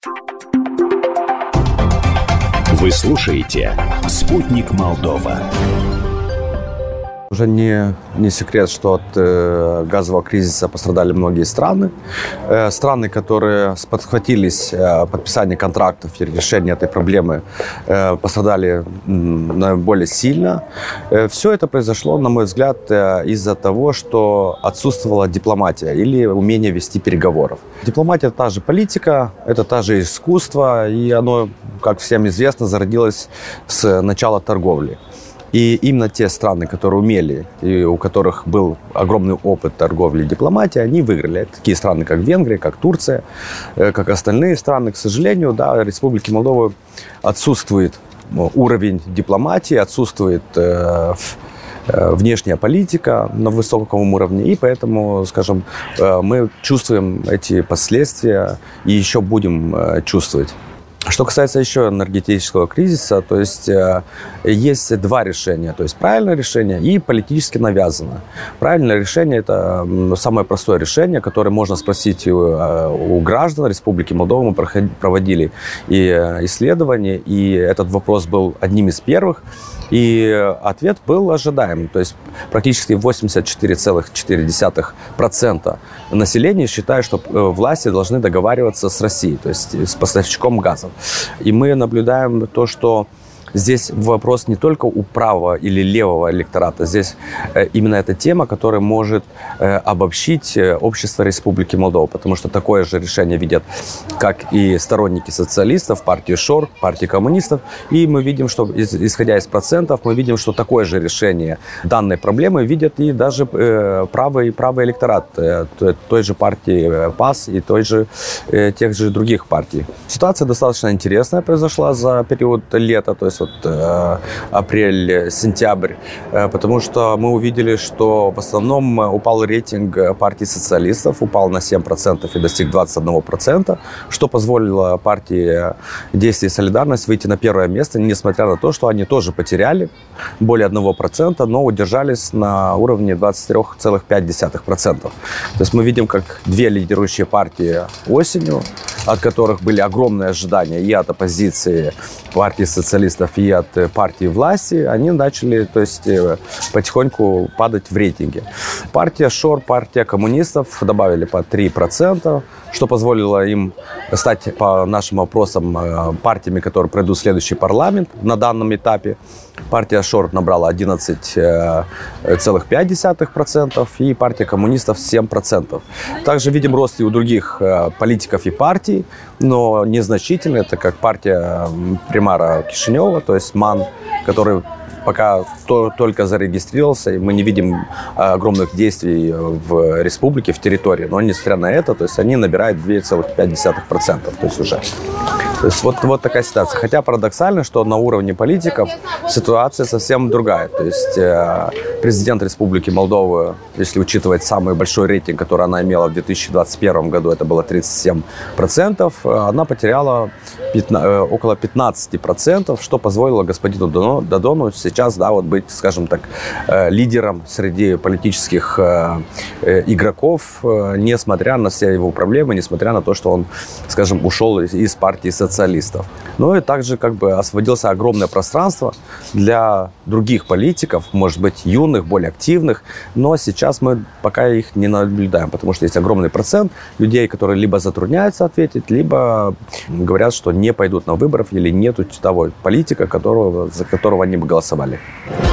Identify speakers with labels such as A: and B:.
A: Вы слушаете «Спутник Молдова».
B: Уже не секрет, что от газового кризиса пострадали многие страны. Страны, которые сподхватились подписания контрактов и решения этой проблемы, пострадали наиболее сильно. Все это произошло, на мой взгляд, из-за того, что отсутствовала дипломатия или умение вести переговоров. Дипломатия – это та же политика, это та же искусство, и оно, как всем известно, зародилось с начала торговли. И именно те страны, которые умели и у которых был огромный опыт торговли и дипломатии, они выиграли. Это такие страны, как Венгрия, как Турция, как остальные страны. К сожалению, да, в Республике Молдова отсутствует уровень дипломатии, отсутствует внешняя политика на высоком уровне. И поэтому, скажем, мы чувствуем эти последствия и еще будем чувствовать. Что касается еще энергетического кризиса, то есть есть два решения. То есть правильное решение и политически навязанное. Правильное решение – это самое простое решение, которое можно спросить у граждан Республики Молдова. Мы проводили и исследования, и этот вопрос был одним из первых. И ответ был ожидаем. То есть практически 84,4% населения считают, что власти должны договариваться с Россией, то есть с поставщиком газа. И мы наблюдаем то, что здесь вопрос не только у правого или левого электората. Здесь именно эта тема, которая может обобщить общество Республики Молдова. Потому что такое же решение видят как и сторонники социалистов, партии ШОР, партии коммунистов. И мы видим, что, исходя из процентов, мы видим, что такое же решение данной проблемы видят и даже правый электорат той же партии ПАС и тех же других партий. Ситуация достаточно интересная произошла за период лета. То есть апрель-сентябрь, потому что мы увидели, что в основном упал рейтинг партии социалистов, упал на 7% и достиг 21%, что позволило партии «Действие и солидарность» выйти на первое место, несмотря на то, что они тоже потеряли более 1%, но удержались на уровне 23,5%. То есть мы видим, как две лидирующие партии осенью, от которых были огромные ожидания и от оппозиции партии социалистов, и от партии власти, они начали, то есть, потихоньку падать в рейтинге. Партия ШОР, партия коммунистов добавили по 3%, что позволило им стать, по нашим опросам, партиями, которые пройдут следующий парламент на данном этапе. Партия ШОР набрала 11,5%, и партия коммунистов 7%. Также видим рост и у других политиков и партий, но незначительный. Это как партия примара Кишинева, то есть МАН, который пока только зарегистрировался, и мы не видим огромных действий в республике, в территории. Но несмотря на это, то есть они набирают 2,5%, то есть уже. То есть вот такая ситуация. Хотя парадоксально, что на уровне политиков ситуация совсем другая. То есть президент Республики Молдова, если учитывать самый большой рейтинг, который она имела в 2021 году, это было 37%, она потеряла около 15%, что позволило господину Додону сейчас, да, вот быть, скажем так, лидером среди политических игроков, несмотря на все его проблемы, несмотря на то, что он, скажем, ушел из партии социалистов. Ну и также как бы освободилось огромное пространство для других политиков, может быть, юных, более активных, но сейчас мы пока их не наблюдаем, потому что есть огромный процент людей, которые либо затрудняются ответить, либо говорят, что не пойдут на выборы или нету того политика, за которого они бы голосовали.